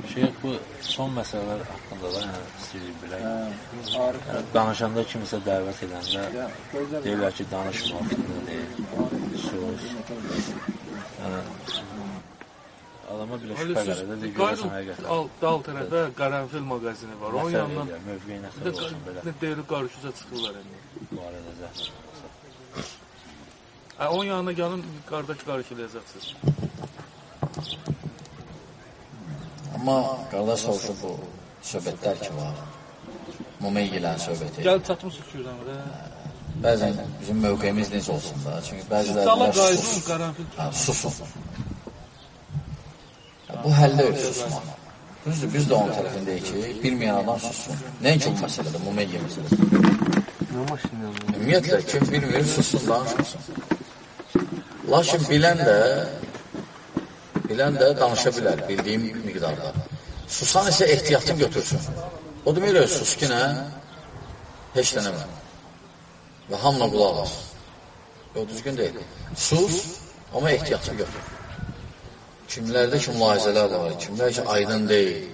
Şeyh, bu son məsələlər haqqında da istəyirik bilək. Danışanda kimisə dəvət edəndə deyirlər ki, danışma, fitnə deyil, sus. Adama bilə şübhə gəlir də, deyir, görəsən həqiqətən. Dal tərəfə Qaranfil mağazini var. Nə səvə edir, mövqeyi nə səvə olsun belə. Deyir, qarşıca çıxırlar indi. Bu arada zəhmət. Onun yanına gəlin, qardaş qarşılayacaqsınız. Amma qardaş olsa bu söhbətlər ki var, Mumey gələn söhbəti. Gəl çatmışıq Kürdəmirə. Bəzən bizim mövqeyimiz necə olsun da, çünki bəzilərində susun. Bu həll deyil, susmaq. Düzdür, biz də onun tərəfindəyik ki, bilməyən adam sussun. Nəinki bu məsələdə, Mumey məsələdə. Ümumiyyətlə, kim bilmir, sussun, danışmasın. Lakin bilən də danışa bilər, bildiyim miqdarda. Susan isə ehtiyatını götürsün. O deməklə, sus ki, nə? Heç dənəmə. Və hamla qulaq as. O düzgün deyil. Sus, amma ehtiyatını götür. Kimlərdə ki, mülahizələr var, kimlər ki, aydın deyil.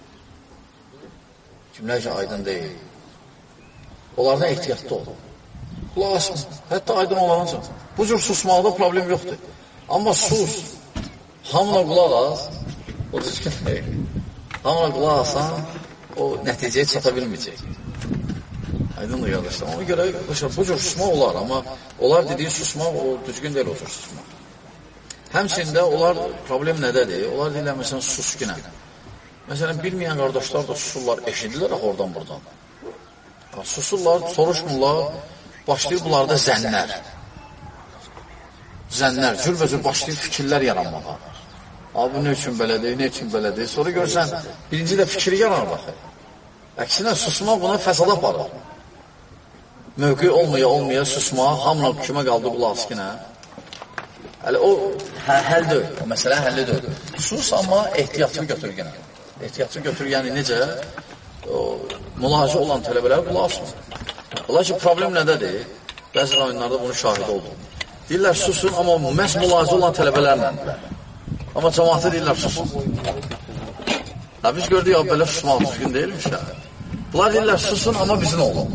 Kimlər ki, aydın deyil. Onlardan ehtiyatlı ol. Qulaq asma. Hətta aydın olanacaq. Bu cür susmaqda problem yoxdur. Amma sus. Hamla qulaq as, o düzgün deyil. Hamla qulaq asan, o nəticəyə çata bilməyəcək. Aydındır, qardaşlar. Ona görə bu cür susmaq olar, amma onlar dediyi susmaq, o düzgün deyil o cür susmaq. Həmçində onlar problem nədədir? Onlar deyirlər, məsələn, suskinə. Məsələn, bilməyən qardaşlar da susurlar, eşidirlər oradan buradan. Susurlar, soruşmurlar, başlayır bunlarda zənnlər. Zənnlər, cürbəcür başlayır fikirlər yaranmağa. Abi, nə üçün belədir, nə üçün belədir? Sonra görsən, birinci də fikri yaranır baxır. Əksinə, susmaq buna fəsada aparır. Mövqü olmaya susmaq, hamla kimə qaldı qulaq askinə. Hələ o həll deyil, o məsələ həlli deyil. Sus, amma ehtiyatını götür yenə. Ehtiyatını götür, yəni necə? Mülahizə olan tələbələr qulaq asmır. Ola ki, problem nədədir? Bəzi rayonlarda bunun şahidi oldu. Deyirlər, susun, amma məhz mülahizə olan tələbələrlə. Amma cəmaatı deyirlər, susun. Biz gördük, ya, belə susmaq düzgün deyilmiş ya. Bunlar deyirlər, susun, amma bizim olun.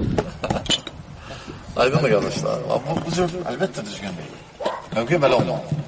Aydın da qardaşlar. Bu cür əlbəttə düzgün deyil. Mövqe belə olmalı.